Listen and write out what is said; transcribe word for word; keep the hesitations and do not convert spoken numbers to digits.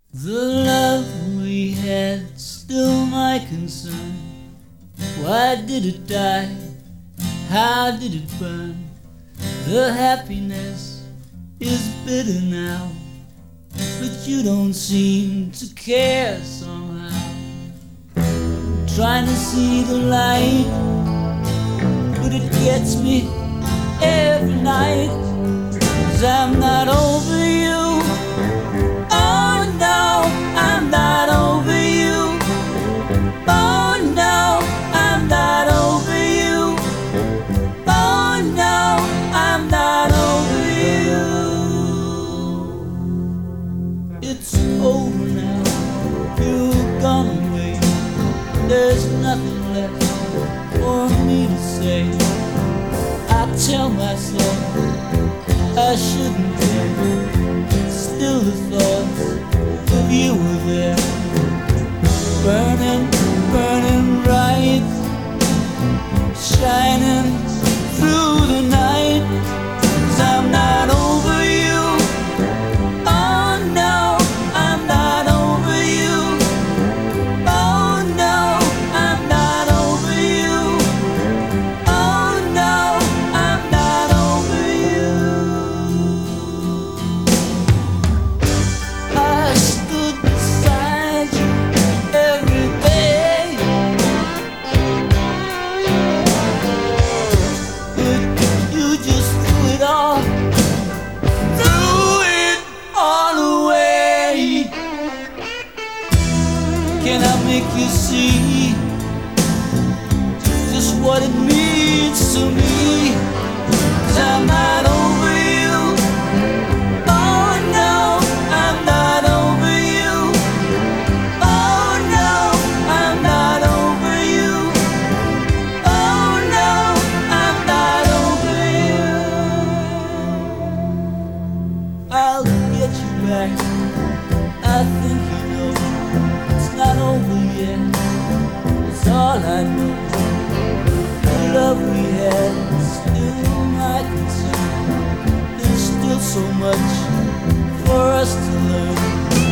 The love we had still my concern. Why did it die? How did it burn? The happiness is bitter now, but you don't seem to care somehow. Trying to see the light, but it gets me every night. 'Cause I'm not over you. Oh no, I'm not over you. Oh no, I'm not over you. Oh no, I'm not over you. It's over now, you've gone away. There's nothing left for me to say. I tell myself I shouldn't care. Still the thoughts of you were there, burning, burning bright, shining through the night. 'Cause I'm not over you. Oh no, I'm not over you. Oh no, I'm not over you. Oh no, I'm not over you. I stood beside you every day, but you just threw it all, threw it all away. Can I make you see just what it means to me? 'Cause I'm not over you. Oh no, I'm not over you. Oh no, I'm not over you. Oh no, I'm not over you. I'll get you back. I think you know it's not over yet. It's all I know. The love we had is still my concern. There's still so much for us to learn.